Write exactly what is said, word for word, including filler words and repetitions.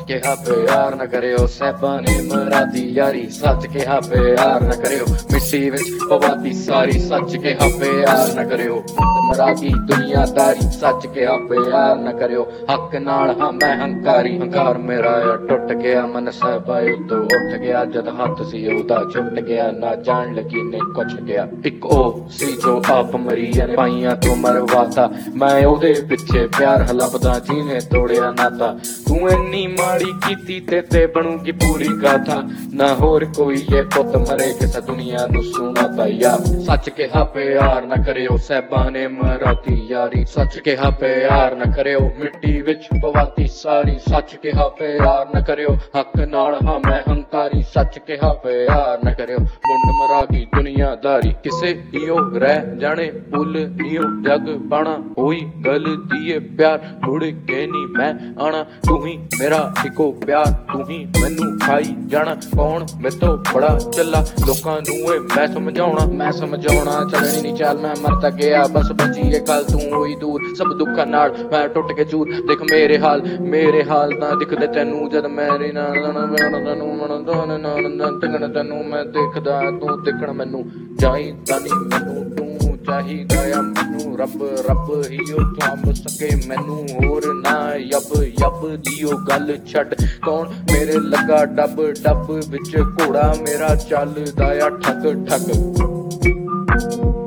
ਕਿਹਾ ਪਿਆਰ ਨਾ ਕਰਿਓ, ਸਹਿਬਾਂ ਨੇ ਮਰਾਦੀ ਯਾਰੀ, ਸੱਚ ਕਿਹਾ ਪਿਆਰ ਨਾ ਕਰਿਓ, ਮਿੱਟੀ ਵਿੱਚ ਪਵਾਤੀ ਸਾਰੀ, ਸੱਚ ਕਿਹਾ ਪਿਆਰ ਨਾ ਕਰਿਓ, ਮਰਾਦੀ ਦੁਨੀਆਦਾਰੀ, ਸੱਚ ਕਿਹਾ ਪਿਆਰ ਨਾ ਕਰਿਓ, ਹੱਕ ਨਾਲ ਹਾਂ ਮੈਂ ਹੰਕਾਰੀ, ਹੰਕਾਰ ਮੇਰਾ ਆ ਟੁੱਟ ਗਿਆ, ਮਨ ਸਹਿਬਾ ਉਤੋਂ ਉੱਠ ਗਿਆ, ਜਦ ਹੱਥ ਸੀ ਉਹਦਾ ਛੁੱਟ ਗਿਆ, ਨਾ ਜਾਣ ਲੱਗੀ ਨੇ ਕੁਛ ਗਿਆ, ਇੱਕ ਉਹ ਸੀ ਜੋ ਆਪ ਮਰੀ ਨੇ ਪਾਈਆਂ ਤੋਂ ਮਰਵਾਤਾ, ਮੈਂ ਉਹਦੇ ਪਿੱਛੇ ਪਿਆਰ ਹਲਪਦਾ ਜਿਹਨੇ ਤੋੜਿਆ ਨਾਤਾ, ਤੂੰ ਇੰਨੀ ਮਾੜੀ ਕੀਤੀ ਤੇ ਤੇ ਬਣੂਗੀ ਪੂਰੀ ਗਾਥਾ, ਨਾ ਹੋਰ ਕੋਈ ਇਹ ਪੁੱਤ ਮਰੇ ਕਿਸੇ ਦੁਨੀਆ ਨੂੰ ਸੁਣਾਤਾ ਯਾਰ, ਸੱਚ ਕਿਹਾ ਪਿਆਰ ਨਾ ਕਰਿਓ, ਸਹਿਬਾਂ ਨੇ ਮਰਾਤੀ ਯਾਰੀ, ਸੱਚ ਕਿਹਾ ਪਿਆਰ ਨਾ ਕਰਿਓ, ਮਿੱਟੀ ਵਿੱਚ ਪਵਾਤੀ ਸਾਰੀ, ਸੱਚ ਕਿਹਾ ਪਿਆਰ ਨਾ ਕਰਿਓ, ਹੱਕ ਨਾਲ ਹਾਂ ਮੈਂ ਹੰਕਾਰੀ, ਸੱਚ ਕਿਹਾ ਪਿਆਰ ਨਾ ਕਰਿਓ, ਮੁੰਡ ਮਰਾਗੀ ਦੁਨੀਆਦਾਰੀ, ਕਿਸੇ ਈਓ ਰਹਿ ਜਾਣੇ ਭੁੱਲ ਈਓ ਜਗ ਪਾਣਾ, ਹੋਈ ਗਲਤੀ ਏ ਪਿਆਰ ਮੁੜ ਕੇ ਨੀ ਮੈਂ ਆਣਾ, ਤੂੰ ਹੀ ਮੇਰਾ ਇੱਕੋ ਪਿਆਰ, ਤੂੰ ਹੀ ਮੈਨੂੰ ਖਾਈ ਜਾਣਾ, ਕੌਣ ਮੈਥੋਂ ਬੜਾ ਚੱਲਾ ਲੋਕਾਂ ਨੂੰ ਏ ਮੈਂ ਸਮਝਾਉਣਾ, ਮੈਂ ਸਮਝਾਉਣਾ ਚੱਲਣੀ ਨੀ ਚੱਲ ਮੈਂ ਮਰ ਤਾਂ ਗਿਆ, ਬਸ ਬਚੀ ਏ ਕੱਲ ਤੂੰ ਹੋਈ ਦੂਰ, ਸਭ ਦੁੱਖਾਂ ਨਾਲ ਮੈਂ ਟੁੱਟ ਕੇ ਚੂਰ, ਦੇਖ ਮੇਰੇ ਹਾਲ ਮੇਰੇ ਹਾਲ ਨਾ ਦਿਖਦੇ ਤੈਨੂੰ, ਜਦ ਮੇਰੇ ਨਾਲ ਤੈਨੂੰ ਤੈਨੂੰ ਮੈਂ ਦੇਖਦਾ, ਤੂੰ ਦੇਖਣ ਮੈਨੂੰ ਚਾਹੀਦਾ ਨੀ, ਮੈਨੂੰ ਤੂੰ ਚਾਹੀਦਾ ਆ ਮੈਨੂੰ, ਰੱਬ ਰੱਬ ਹੀ ਉਹ ਥੰਮ ਸਕੇ ਮੈਨੂੰ, ਹੋਰ ਨਾ ਯਬ ਯਬ ਦੀ ਉਹ ਗੱਲ ਛੱਡ, ਕੌਣ ਮੇਰੇ ਲੱਗਾ ਡੱਬ ਡੱਬ ਵਿੱਚ ਘੋੜਾ ਮੇਰਾ ਚੱਲਦਾ ਆ ਠੱਗ ਠੱਗ।